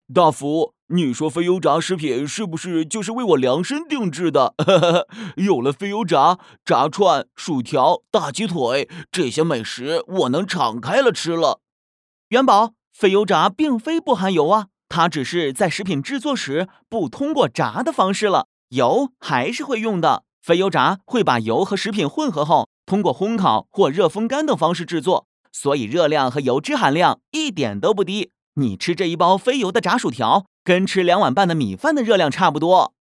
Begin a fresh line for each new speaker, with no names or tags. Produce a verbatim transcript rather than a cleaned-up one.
大福，你说非油炸食品是不是就是为我量身定制的？有了非油炸、炸串、薯条、大鸡腿这些美食，我能敞开了吃了。
元宝，非油炸并非不含油啊，它只是在食品制作时不通过炸的方式了，油还是会用的。非油炸会把油和食品混合后，通过烘烤或热风干等方式制作，所以热量和油脂含量一点都不低。你吃这一包非油的炸薯条，跟吃两碗半的米饭的热量差不多。